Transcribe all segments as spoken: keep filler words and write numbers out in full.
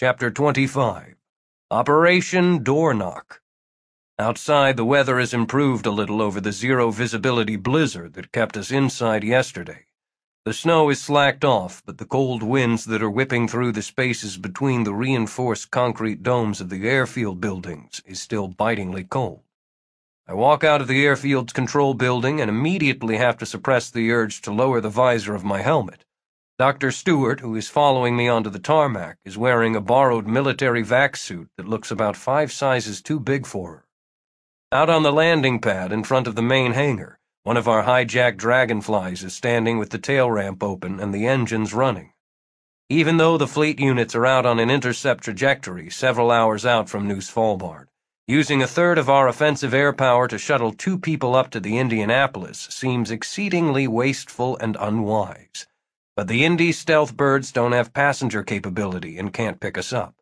Chapter twenty-five. Operation Door Knock. Outside, the weather has improved a little over the zero-visibility blizzard that kept us inside yesterday. The snow is slacked off, but the cold winds that are whipping through the spaces between the reinforced concrete domes of the airfield buildings is still bitingly cold. I walk out of the airfield's control building and immediately have to suppress the urge to lower the visor of my helmet. Doctor Stewart, who is following me onto the tarmac, is wearing a borrowed military vac suit that looks about five sizes too big for her. Out on the landing pad in front of the main hangar, one of our hijacked dragonflies is standing with the tail ramp open and the engines running. Even though the fleet units are out on an intercept trajectory several hours out from New Svalbard, using a third of our offensive air power to shuttle two people up to the Indianapolis seems exceedingly wasteful and unwise. But the Indy stealth birds don't have passenger capability and can't pick us up.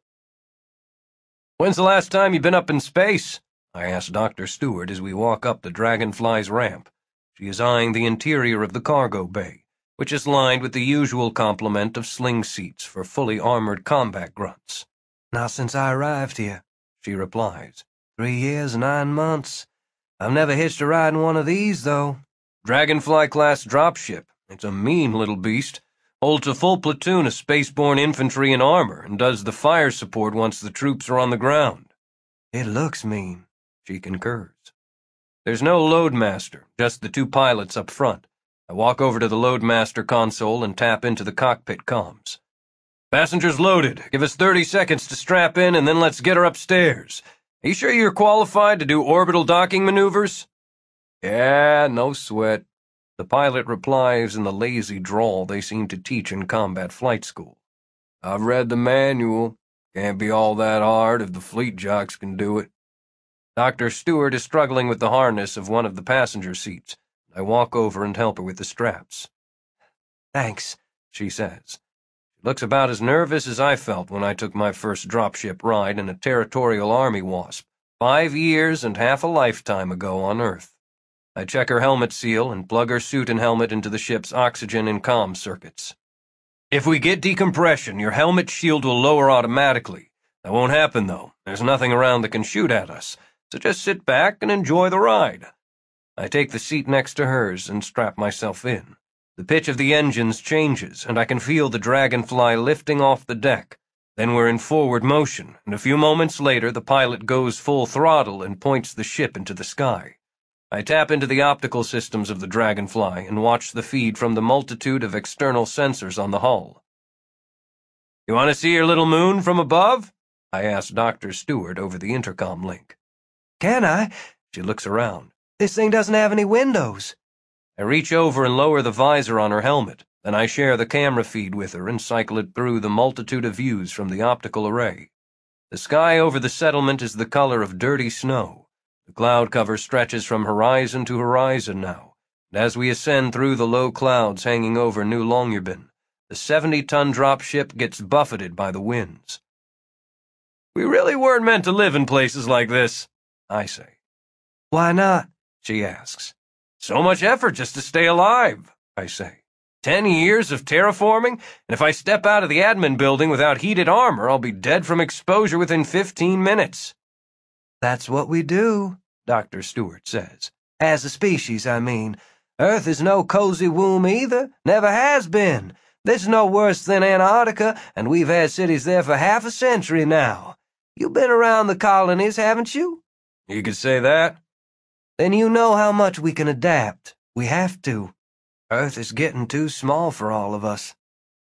"When's the last time you've been up in space?" I asked Doctor Stewart as we walk up the Dragonfly's ramp. She is eyeing the interior of the cargo bay, which is lined with the usual complement of sling seats for fully armored combat grunts. "Not since I arrived here," she replies. Three years, nine months. I've never hitched a ride in one of these, though." Dragonfly-class dropship. It's a mean little beast. Holds a full platoon of spaceborne infantry in armor and does the fire support once the troops are on the ground. "It looks mean," she concurs. There's no loadmaster, just the two pilots up front. I walk over to the loadmaster console and tap into the cockpit comms. "Passengers loaded. Give us thirty seconds to strap in and then let's get her upstairs. Are you sure you're qualified to do orbital docking maneuvers?" "Yeah, no sweat," the pilot replies in the lazy drawl they seem to teach in combat flight school. "I've read the manual. Can't be all that hard if the fleet jocks can do it." Doctor Stewart is struggling with the harness of one of the passenger seats. I walk over and help her with the straps. "Thanks," she says. She looks about as nervous as I felt when I took my first dropship ride in a territorial army wasp, five years and half a lifetime ago on Earth. I check her helmet seal and plug her suit and helmet into the ship's oxygen and comm circuits. "If we get decompression, your helmet shield will lower automatically. That won't happen, though. There's nothing around that can shoot at us, so just sit back and enjoy the ride." I take the seat next to hers and strap myself in. The pitch of the engines changes, and I can feel the Dragonfly lifting off the deck. Then we're in forward motion, and a few moments later the pilot goes full throttle and points the ship into the sky. I tap into the optical systems of the Dragonfly and watch the feed from the multitude of external sensors on the hull. "You want to see your little moon from above?" I asked Doctor Stewart over the intercom link. "Can I?" She looks around. "This thing doesn't have any windows." I reach over and lower the visor on her helmet. Then I share the camera feed with her and cycle it through the multitude of views from the optical array. The sky over the settlement is the color of dirty snow. The cloud cover stretches from horizon to horizon now, and as we ascend through the low clouds hanging over New Longyearbyen, the seventy-ton dropship gets buffeted by the winds. "We really weren't meant to live in places like this," I say. "Why not?" she asks. "So much effort just to stay alive," I say. Ten years of terraforming, and if I step out of the admin building without heated armor, I'll be dead from exposure within fifteen minutes. "That's what we do," Doctor Stewart says. "As a species, I mean. Earth is no cozy womb either. Never has been. This is no worse than Antarctica, and we've had cities there for half a century now. You've been around the colonies, haven't you?" "You could say that." "Then you know how much we can adapt. We have to. Earth is getting too small for all of us."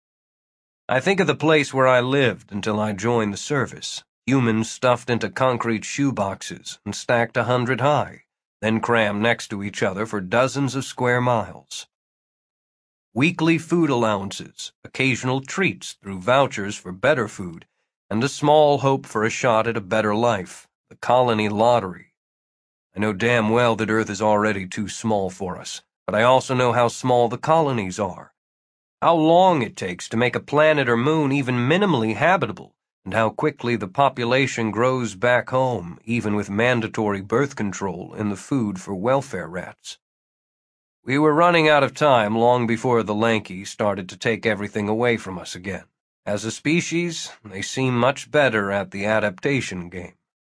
I think of the place where I lived until I joined the service. Humans stuffed into concrete shoeboxes and stacked a hundred high, then crammed next to each other for dozens of square miles. Weekly food allowances, occasional treats through vouchers for better food, and a small hope for a shot at a better life, the colony lottery. I know damn well that Earth is already too small for us, but I also know how small the colonies are, how long it takes to make a planet or moon even minimally habitable, and how quickly the population grows back home, even with mandatory birth control and the food for welfare rats. We were running out of time long before the Lanky started to take everything away from us again, As a species, they seem much better at the adaptation game.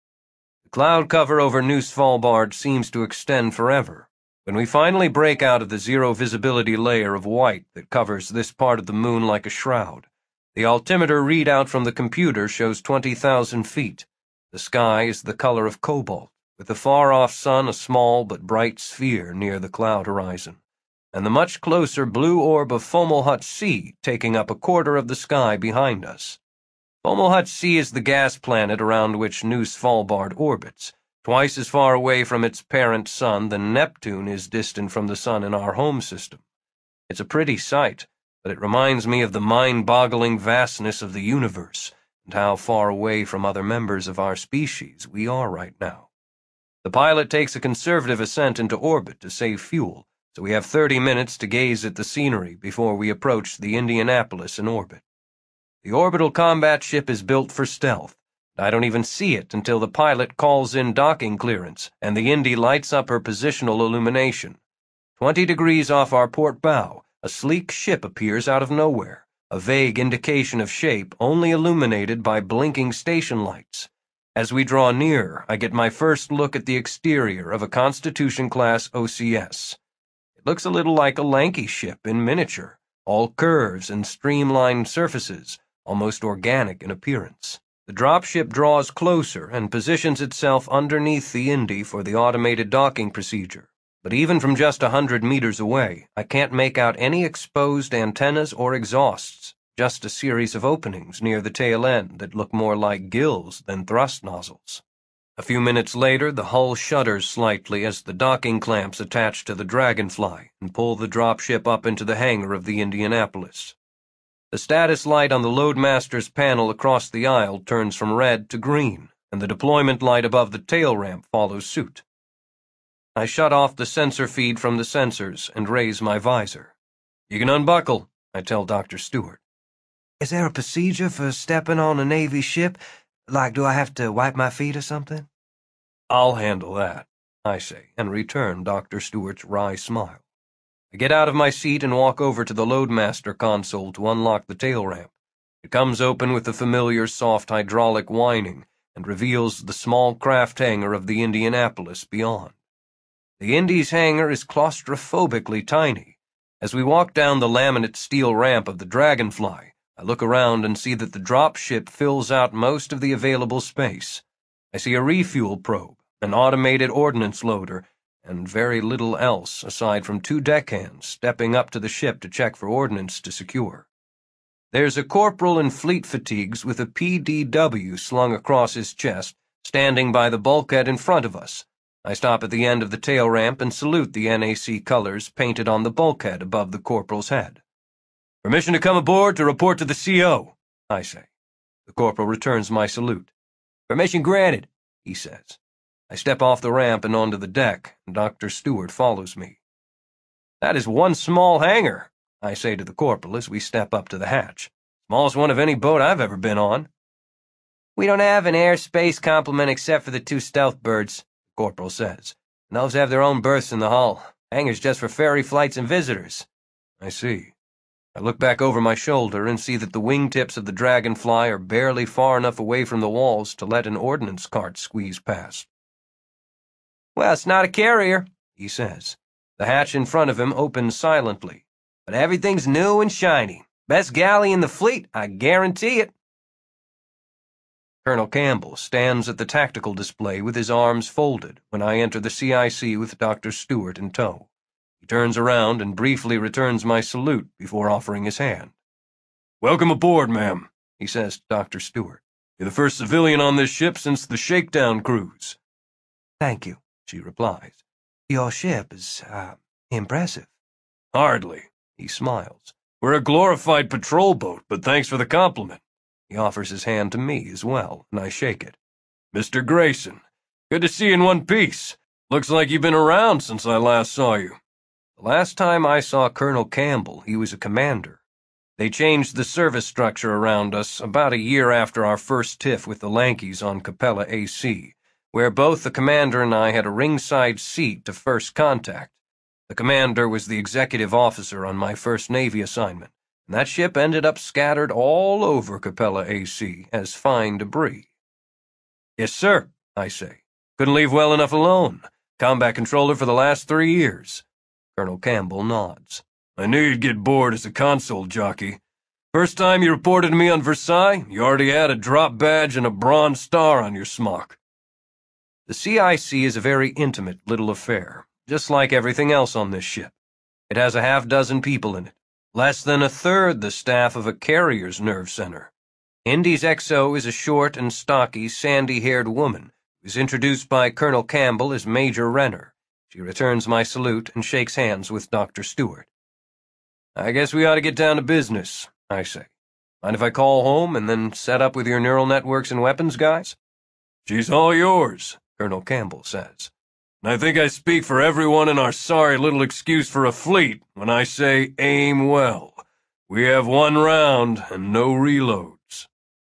The cloud cover over New Svalbard seems to extend forever. When we finally break out of the zero-visibility layer of white that covers this part of the moon like a shroud, the altimeter readout from the computer shows twenty thousand feet. The sky is the color of cobalt, with the far-off sun a small but bright sphere near the cloud horizon, and the much closer blue orb of Fomalhaut C taking up a quarter of the sky behind us. Fomalhaut C is the gas planet around which New Svalbard orbits, twice as far away from its parent sun than Neptune is distant from the sun in our home system. It's a pretty sight, but it reminds me of the mind-boggling vastness of the universe and how far away from other members of our species we are right now. The pilot takes a conservative ascent into orbit to save fuel, so we have thirty minutes to gaze at the scenery before we approach the Indianapolis in orbit. The orbital combat ship is built for stealth. I don't even see it until the pilot calls in docking clearance and the Indy lights up her positional illumination. Twenty degrees off our port bow, a sleek ship appears out of nowhere, a vague indication of shape only illuminated by blinking station lights. As we draw near, I get my first look at the exterior of a Constitution-class O C S. It looks a little like a lanky ship in miniature, all curves and streamlined surfaces, almost organic in appearance. The dropship draws closer and positions itself underneath the Indy for the automated docking procedure. But even from just a hundred meters away, I can't make out any exposed antennas or exhausts, just a series of openings near the tail end that look more like gills than thrust nozzles. A few minutes later, the hull shudders slightly as the docking clamps attach to the Dragonfly and pull the dropship up into the hangar of the Indianapolis. The status light on the Loadmaster's panel across the aisle turns from red to green, and the deployment light above the tail ramp follows suit. I shut off the sensor feed from the sensors and raise my visor. "You can unbuckle," I tell Doctor Stewart. Is there a procedure for stepping on a Navy ship? Like, do I have to wipe my feet or something? "I'll handle that," I say, and return Doctor Stewart's wry smile. I get out of my seat and walk over to the Loadmaster console to unlock the tail ramp. It comes open with the familiar soft hydraulic whining and reveals the small craft hangar of the Indianapolis beyond. The Indy's hangar is claustrophobically tiny. As we walk down the laminate steel ramp of the Dragonfly, I look around and see that the dropship fills out most of the available space. I see a refuel probe, an automated ordnance loader, and very little else aside from two deckhands stepping up to the ship to check for ordnance to secure. There's a corporal in fleet fatigues with a P D W slung across his chest, standing by the bulkhead in front of us. I stop at the end of the tail ramp and salute the N A C colors painted on the bulkhead above the corporal's head. "Permission to come aboard to report to the C O, I say. The corporal returns my salute. "Permission granted," he says. I step off the ramp and onto the deck, and Doctor Stewart follows me. "That is one small hangar," I say to the corporal as we step up to the hatch. "Smallest one of any boat I've ever been on." "We don't have an airspace complement except for the two stealth birds," the corporal says. "And those have their own berths in the hull. Hangar's just for ferry flights and visitors." I see. I look back over my shoulder and see that the wingtips of the Dragonfly are barely far enough away from the walls to let an ordnance cart squeeze past. "Well, it's not a carrier," he says. The hatch in front of him opens silently. "But everything's new and shiny. Best galley in the fleet, I guarantee it." Colonel Campbell stands at the tactical display with his arms folded when I enter the C I C with Doctor Stewart in tow. He turns around and briefly returns my salute before offering his hand. "Welcome aboard, ma'am," he says to Doctor Stewart. "You're the first civilian on this ship since the shakedown cruise." "Thank you," she replies. "Your ship is, uh, impressive." "Hardly," he smiles. "We're a glorified patrol boat, but thanks for the compliment." He offers his hand to me as well, and I shake it. "Mister Grayson, good to see you in one piece. Looks like you've been around since I last saw you." The last time I saw Colonel Campbell, he was a commander. They changed the service structure around us about a year after our first tiff with the Lankies on Capella A C, where both the commander and I had a ringside seat to first contact. The commander was the executive officer on my first Navy assignment, and that ship ended up scattered all over Capella A C as fine debris. Yes, sir, I say. Couldn't leave well enough alone. Combat controller for the last three years. Colonel Campbell nods. I knew you'd get bored as a console jockey. First time you reported to me on Versailles, you already had a drop badge and a bronze star on your smock. The C I C is a very intimate little affair, just like everything else on this ship. It has a half dozen people in it, less than a third the staff of a carrier's nerve center. Indy's X O is a short and stocky, sandy-haired woman who is introduced by Colonel Campbell as Major Renner. She returns my salute and shakes hands with Doctor Stewart. I guess we ought to get down to business, I say. Mind if I call home and then set up with your neural networks and weapons guys? She's all yours, Colonel Campbell says. And I think I speak for everyone in our sorry little excuse for a fleet when I say aim well. We have one round and no reloads.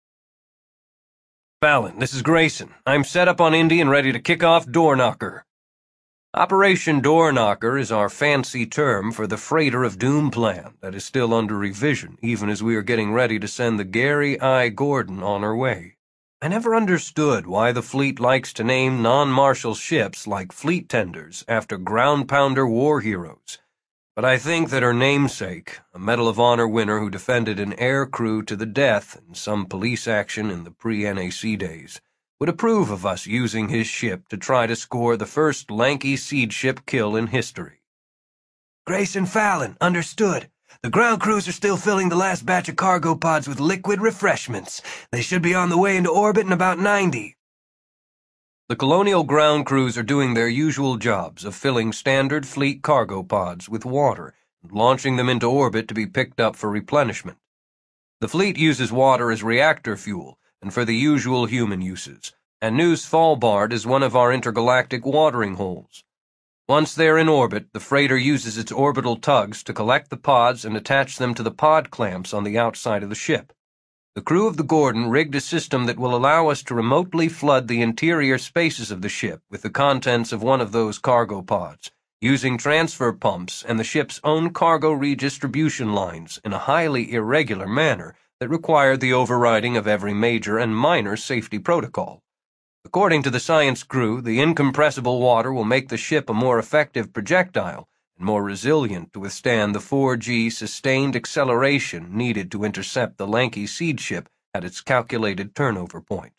Fallon, this is Grayson. I'm set up on Indy and ready to kick off Door Knocker. Operation Door Knocker is our fancy term for the Freighter of Doom plan that is still under revision, even as we are getting ready to send the Gary I. Gordon on her way. I never understood why the fleet likes to name non-martial ships like fleet tenders after ground-pounder war heroes, but I think that her namesake, a Medal of Honor winner who defended an air crew to the death in some police action in the pre-N A C days, would approve of us using his ship to try to score the first lanky seed ship kill in history. Grayson Fallon, understood. The ground crews are still filling the last batch of cargo pods with liquid refreshments. They should be on the way into orbit in about ninety. The Colonial ground crews are doing their usual jobs of filling standard fleet cargo pods with water and launching them into orbit to be picked up for replenishment. The fleet uses water as reactor fuel and for the usual human uses, and New Svalbard is one of our intergalactic watering holes. Once they're in orbit, the freighter uses its orbital tugs to collect the pods and attach them to the pod clamps on the outside of the ship. The crew of the Gordon rigged a system that will allow us to remotely flood the interior spaces of the ship with the contents of one of those cargo pods, using transfer pumps and the ship's own cargo redistribution lines in a highly irregular manner that required the overriding of every major and minor safety protocol. According to the science crew, the incompressible water will make the ship a more effective projectile and more resilient to withstand the four G sustained acceleration needed to intercept the lanky seed ship at its calculated turnover point.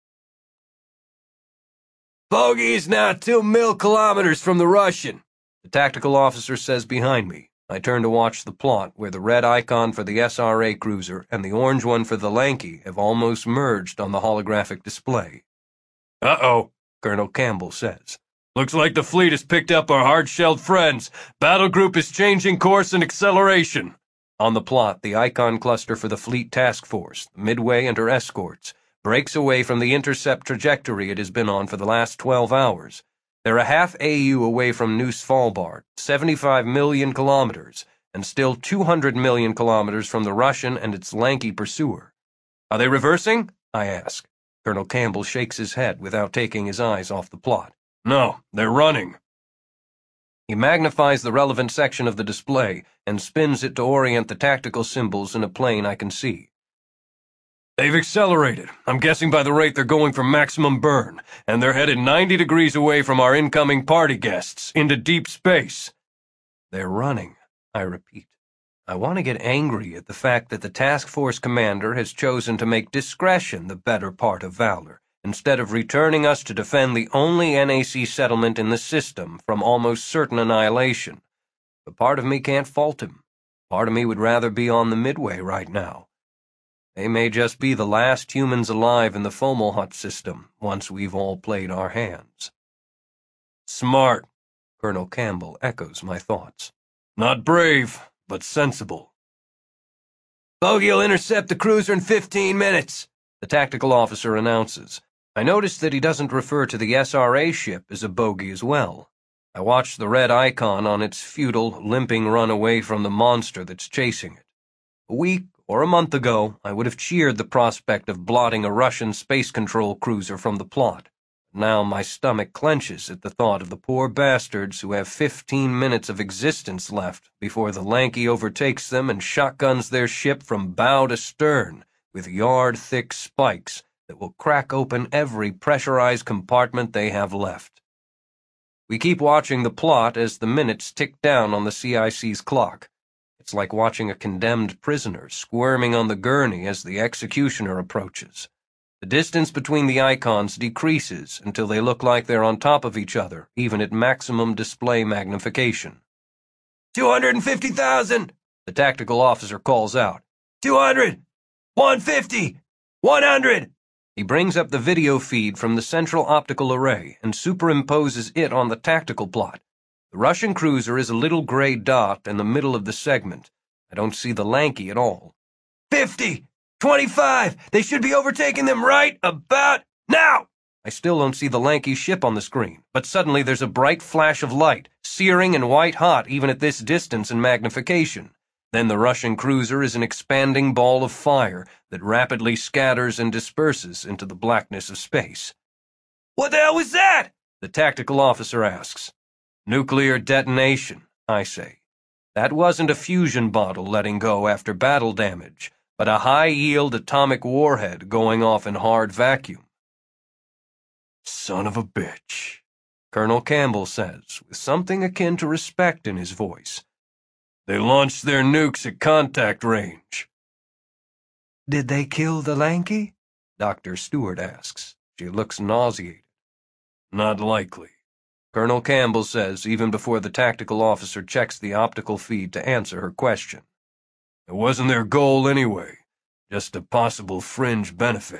Bogey is now two mil kilometers from the Russian, the tactical officer says behind me. I turn to watch the plot where the red icon for the S R A cruiser and the orange one for the Lanky have almost merged on the holographic display. Uh-oh, Colonel Campbell says. Looks like the fleet has picked up our hard-shelled friends. Battle group is changing course and acceleration. On the plot, the icon cluster for the fleet task force, the Midway and her escorts, breaks away from the intercept trajectory it has been on for the last twelve hours. They're a half A U away from New Svalbard, seventy-five million kilometers, and still two hundred million kilometers from the Russian and its lanky pursuer. Are they reversing? I ask. Colonel Campbell shakes his head without taking his eyes off the plot. No, they're running. He magnifies the relevant section of the display and spins it to orient the tactical symbols in a plane I can see. They've accelerated. I'm guessing by the rate they're going for maximum burn, and they're headed ninety degrees away from our incoming party guests, into deep space. They're running, I repeat. I want to get angry at the fact that the task force commander has chosen to make discretion the better part of valor, instead of returning us to defend the only N A C settlement in the system from almost certain annihilation. But part of me can't fault him. Part of me would rather be on the Midway right now. They may just be the last humans alive in the Fomalhaut system once we've all played our hands. Smart, Colonel Campbell echoes my thoughts. Not brave, but sensible. Bogey'll intercept the cruiser in fifteen minutes, the tactical officer announces. I notice that he doesn't refer to the S R A ship as a bogey as well. I watch the red icon on its futile, limping run away from the monster that's chasing it. A week or a month ago, I would have cheered the prospect of blotting a Russian space control cruiser from the plot. Now my stomach clenches at the thought of the poor bastards who have fifteen minutes of existence left before the Lanky overtakes them and shotguns their ship from bow to stern with yard-thick spikes that will crack open every pressurized compartment they have left. We keep watching the plot as the minutes tick down on the C I C's clock. It's like watching a condemned prisoner squirming on the gurney as the executioner approaches. The distance between the icons decreases until they look like they're on top of each other, even at maximum display magnification. two hundred fifty thousand, the tactical officer calls out. two hundred, one fifty, one hundred. He brings up the video feed from the central optical array and superimposes it on the tactical plot. The Russian cruiser is a little gray dot in the middle of the segment. I don't see the Lanky at all. fifty, twenty-five, they should be overtaking them right about now. I still don't see the Lanky ship on the screen, but suddenly there's a bright flash of light, searing and white-hot even at this distance and magnification. Then the Russian cruiser is an expanding ball of fire that rapidly scatters and disperses into the blackness of space. What the hell was that? The tactical officer asks. Nuclear detonation, I say. That wasn't a fusion bottle letting go after battle damage, but a high-yield atomic warhead going off in hard vacuum. Son of a bitch, Colonel Campbell says, with something akin to respect in his voice. They launched their nukes at contact range. Did they kill the Lanky? Doctor Stewart asks. She looks nauseated. Not likely, Colonel Campbell says, even before the tactical officer checks the optical feed to answer her question. It wasn't their goal anyway, just a possible fringe benefit.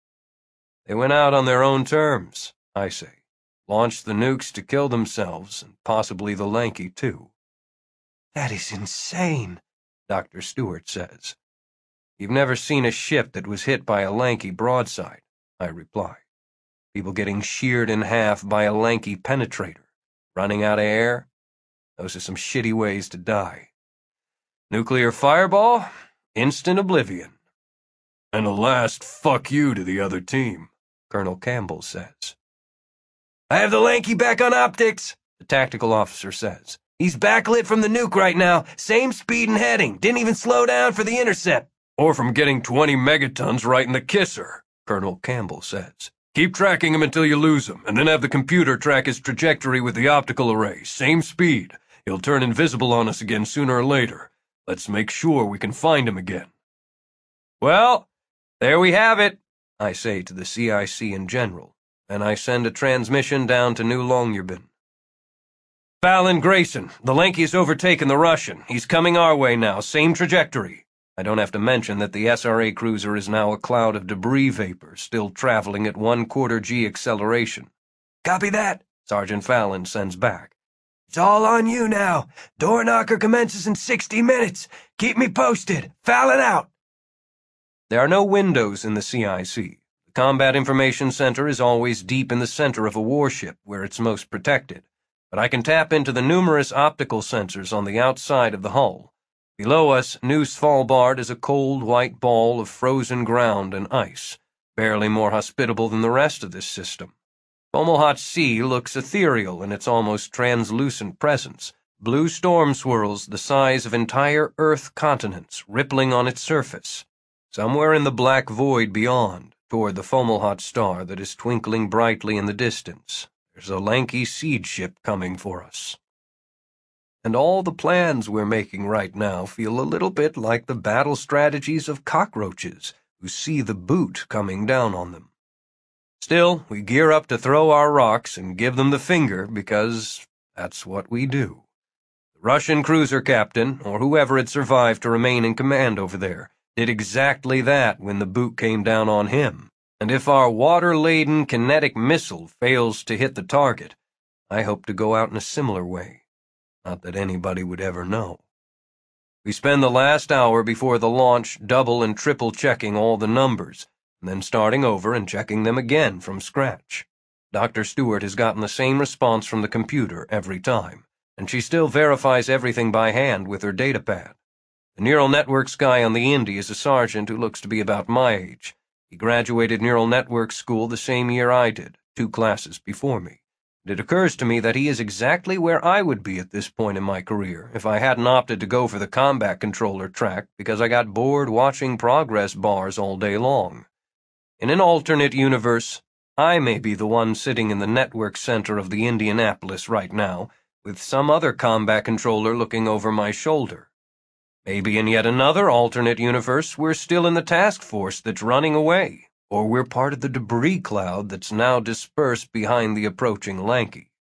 They went out on their own terms, I say. Launched the nukes to kill themselves, and possibly the Lanky, too. That is insane, Doctor Stewart says. You've never seen a ship that was hit by a Lanky broadside, I reply. People getting sheared in half by a Lanky penetrator, running out of air. Those are some shitty ways to die. Nuclear fireball, instant oblivion. And a last fuck you to the other team, Colonel Campbell says. I have the Lanky back on optics, the tactical officer says. He's backlit from the nuke right now, same speed and heading, didn't even slow down for the intercept. Or from getting twenty megatons right in the kisser, Colonel Campbell says. Keep tracking him until you lose him, and then have the computer track his trajectory with the optical array, same speed. He'll turn invisible on us again sooner or later. Let's make sure we can find him again. Well, there we have it, I say to the C I C in general, and I send a transmission down to New Longyearbyen. Fallon Grayson, the Lanky has overtaken the Russian. He's coming our way now, same trajectory. I don't have to mention that the S R A cruiser is now a cloud of debris vapor, still traveling at one-quarter G acceleration. Copy that, Sergeant Fallon sends back. It's all on you now. Door knocker commences in sixty minutes. Keep me posted. Fallon out. There are no windows in the C I C. The Combat Information Center is always deep in the center of a warship, where it's most protected. But I can tap into the numerous optical sensors on the outside of the hull. Below us, New Svalbard is a cold white ball of frozen ground and ice, barely more hospitable than the rest of this system. Fomalhaut Sea looks ethereal in its almost translucent presence, blue storm swirls the size of entire Earth continents rippling on its surface. Somewhere in the black void beyond, toward the Fomalhaut star that is twinkling brightly in the distance, there's a Lanky siege ship coming for us. And all the plans we're making right now feel a little bit like the battle strategies of cockroaches who see the boot coming down on them. Still, we gear up to throw our rocks and give them the finger because that's what we do. The Russian cruiser captain, or whoever had survived to remain in command over there, did exactly that when the boot came down on him. And if our water-laden kinetic missile fails to hit the target, I hope to go out in a similar way. Not that anybody would ever know. We spend the last hour before the launch double and triple checking all the numbers, and then starting over and checking them again from scratch. Doctor Stewart has gotten the same response from the computer every time, and she still verifies everything by hand with her datapad. The neural networks guy on the Indy is a sergeant who looks to be about my age. He graduated neural networks school the same year I did, two classes before me. And it occurs to me that he is exactly where I would be at this point in my career if I hadn't opted to go for the combat controller track because I got bored watching progress bars all day long. In an alternate universe, I may be the one sitting in the network center of the Indianapolis right now, with some other combat controller looking over my shoulder. Maybe in yet another alternate universe, we're still in the task force that's running away, or we're part of the debris cloud that's now dispersed behind the approaching Lanky.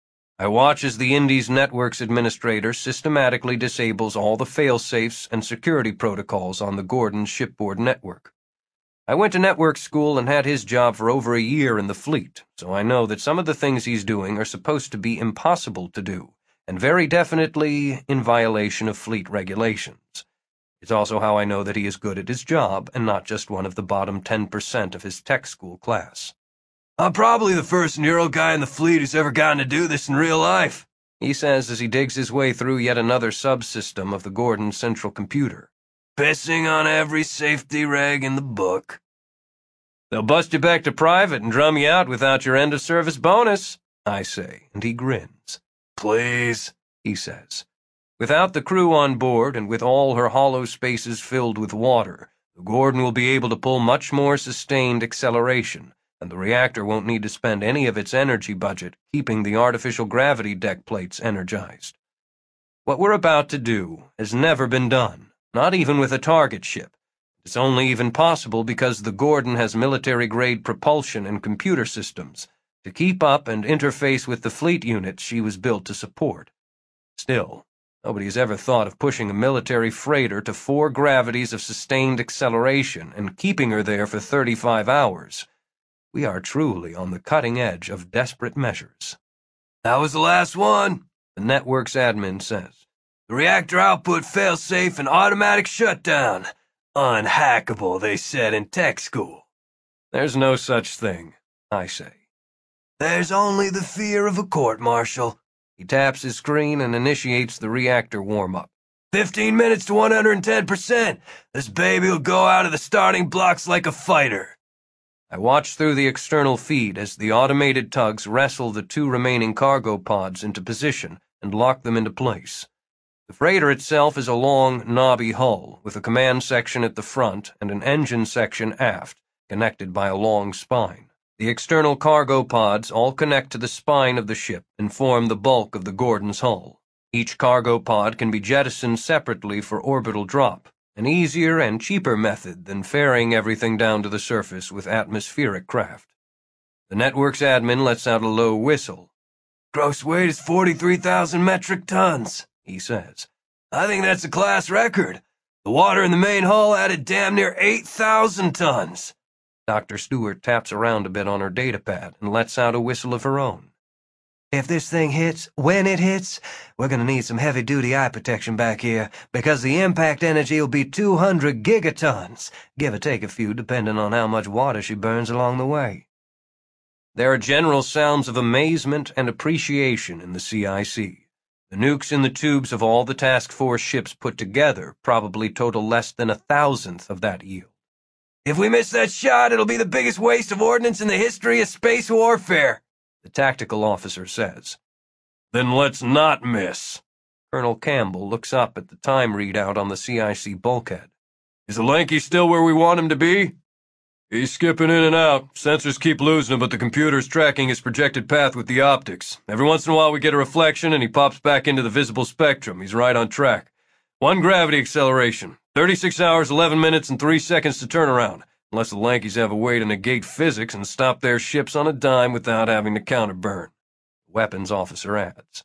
I watch as the Indy's Networks Administrator systematically disables all the fail-safes and security protocols on the Gordon shipboard network. I went to network school and had his job for over a year in the fleet, so I know that some of the things he's doing are supposed to be impossible to do, and very definitely in violation of fleet regulations. It's also how I know that he is good at his job and not just one of the bottom ten percent of his tech school class. I'm probably the first neuro guy in the fleet who's ever gotten to do this in real life, he says as he digs his way through yet another subsystem of the Gordon central computer. Pissing on every safety reg in the book. They'll bust you back to private and drum you out without your end-of-service bonus, I say, and he grins. Please, he says. Without the crew on board and with all her hollow spaces filled with water, the Gordon will be able to pull much more sustained acceleration, and the reactor won't need to spend any of its energy budget keeping the artificial gravity deck plates energized. What we're about to do has never been done. Not even with a target ship. It's only even possible because the Gordon has military-grade propulsion and computer systems to keep up and interface with the fleet units she was built to support. Still, nobody has ever thought of pushing a military freighter to four gravities of sustained acceleration and keeping her there for thirty-five hours. We are truly on the cutting edge of desperate measures. That was the last one, the network's admin says. The reactor output fail-safe and automatic shutdown. Unhackable, they said in tech school. There's no such thing, I say. There's only the fear of a court-martial. He taps his screen and initiates the reactor warm-up. Fifteen minutes to one hundred ten percent. This baby will go out of the starting blocks like a fighter. I watch through the external feed as the automated tugs wrestle the two remaining cargo pods into position and lock them into place. The freighter itself is a long, knobby hull, with a command section at the front and an engine section aft, connected by a long spine. The external cargo pods all connect to the spine of the ship and form the bulk of the Gordon's hull. Each cargo pod can be jettisoned separately for orbital drop, an easier and cheaper method than ferrying everything down to the surface with atmospheric craft. The network's admin lets out a low whistle. Gross weight is forty-three thousand metric tons. He says. I think that's a class record. The water in the main hull added damn near eight thousand tons. Doctor Stewart taps around a bit on her datapad and lets out a whistle of her own. If this thing hits, when it hits, we're going to need some heavy-duty eye protection back here, because the impact energy will be two hundred gigatons, give or take a few depending on how much water she burns along the way. There are general sounds of amazement and appreciation in the C I C. The nukes in the tubes of all the task force ships put together probably total less than a thousandth of that yield. If we miss that shot, it'll be the biggest waste of ordnance in the history of space warfare, the tactical officer says. Then let's not miss. Colonel Campbell looks up at the time readout on the C I C bulkhead. Is the Lanky still where we want him to be? He's skipping in and out. Sensors keep losing him, but the computer's tracking his projected path with the optics. Every once in a while we get a reflection, and he pops back into the visible spectrum. He's right on track. One gravity acceleration. thirty-six hours, eleven minutes, and three seconds to turn around. Unless the Lankies have a way to negate physics and stop their ships on a dime without having to counterburn. The weapons officer adds.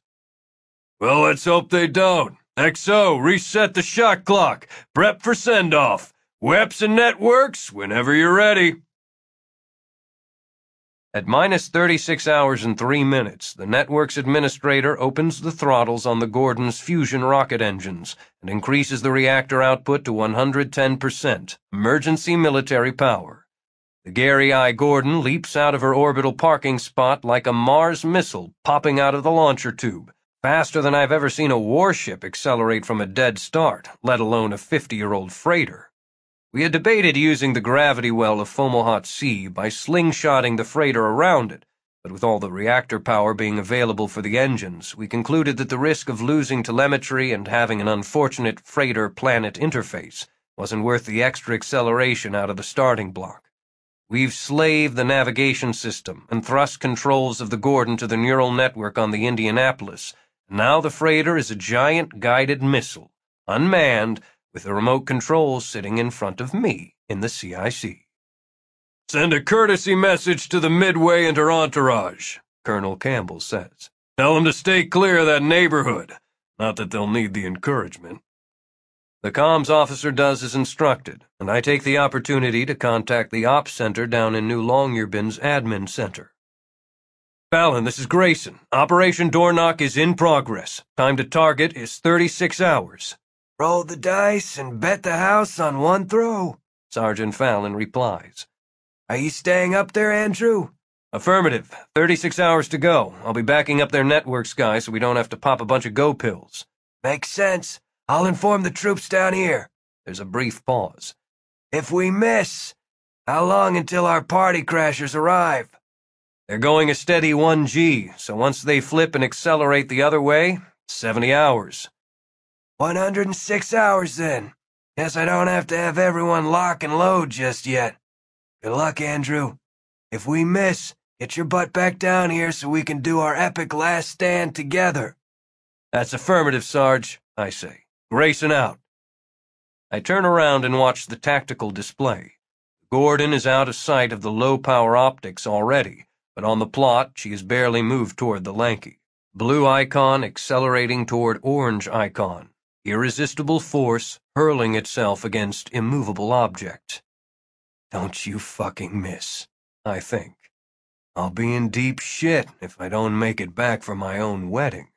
Well, let's hope they don't. X O, reset the shot clock. Prep for send-off. Weps and networks, whenever you're ready. At minus thirty-six hours and three minutes, the network's administrator opens the throttles on the Gordon's fusion rocket engines and increases the reactor output to one hundred ten percent, emergency military power. The Gary I. Gordon leaps out of her orbital parking spot like a Mars missile popping out of the launcher tube, faster than I've ever seen a warship accelerate from a dead start, let alone a fifty-year-old freighter. We had debated using the gravity well of Fomalhaut C by slingshotting the freighter around it, but with all the reactor power being available for the engines, we concluded that the risk of losing telemetry and having an unfortunate freighter-planet interface wasn't worth the extra acceleration out of the starting block. We've slaved the navigation system and thrust controls of the Gordon to the neural network on the Indianapolis, and now the freighter is a giant guided missile, unmanned, with the remote controls sitting in front of me in the C I C. Send a courtesy message to the Midway and her entourage, Colonel Campbell says. Tell them to stay clear of that neighborhood. Not that they'll need the encouragement. The comms officer does as instructed, and I take the opportunity to contact the ops center down in New Longyearbyen's admin center. Fallon, this is Grayson. Operation Door Knock is in progress. Time to target is thirty-six hours. Roll the dice and bet the house on one throw, Sergeant Fallon replies. Are you staying up there, Andrew? Affirmative. thirty-six hours to go. I'll be backing up their networks, guys, so we don't have to pop a bunch of go pills. Makes sense. I'll inform the troops down here. There's a brief pause. If we miss, how long until our party crashers arrive? They're going a steady one G, so once they flip and accelerate the other way, seventy hours. one hundred six hours, then. Guess I don't have to have everyone lock and load just yet. Good luck, Andrew. If we miss, get your butt back down here so we can do our epic last stand together. That's affirmative, Sarge, I say. Grayson out. I turn around and watch the tactical display. Gordon is out of sight of the low-power optics already, but on the plot she has barely moved toward the lanky. Blue icon accelerating toward orange icon. Irresistible force hurling itself against immovable object. Don't you fucking miss, I think. I'll be in deep shit if I don't make it back for my own wedding.